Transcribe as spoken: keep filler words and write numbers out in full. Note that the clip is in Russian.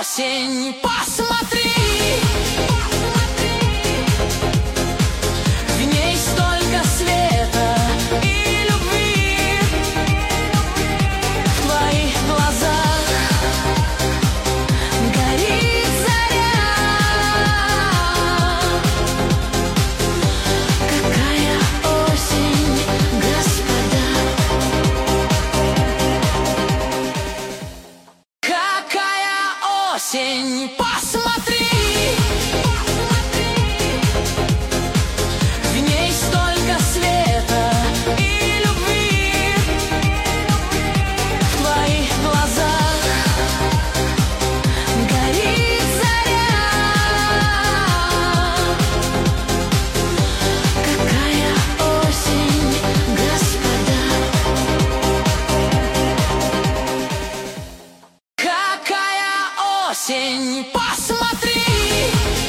осень, посмотри, в ней столько света и любви, в твоих глазах горит заря. Какая осень, господа, какая осень, посмотри, в ней столько света и любви, в твоих глазах горит заря. Какая осень, господа, какая осень, посмотри.